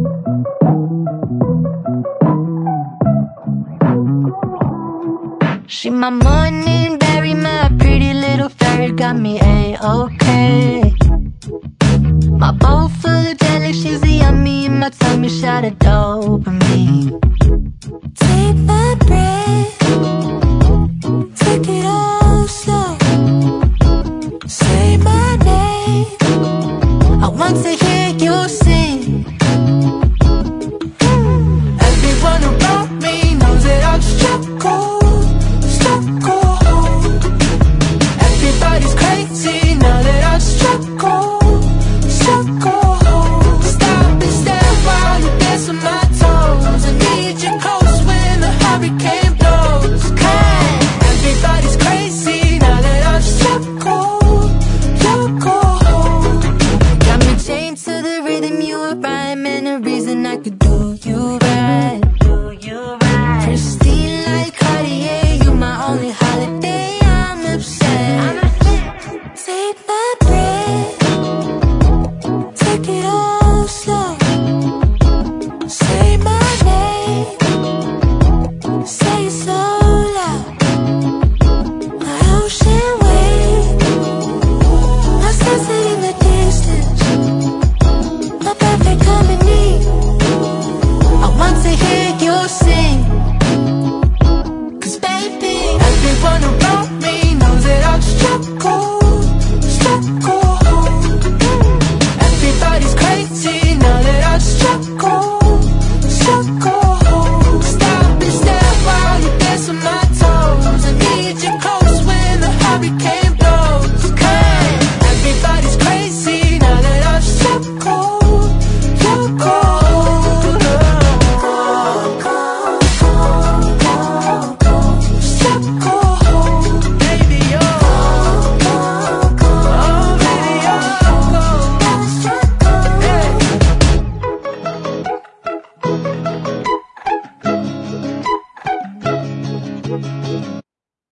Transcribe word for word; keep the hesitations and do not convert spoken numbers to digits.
She my morning berry, my pretty little fairy, got me A-okay. My bowl full of jelly, she's a yummy in my tummy, shot of dopamine. Take my breath, take it all slow. Say my name, I want to hear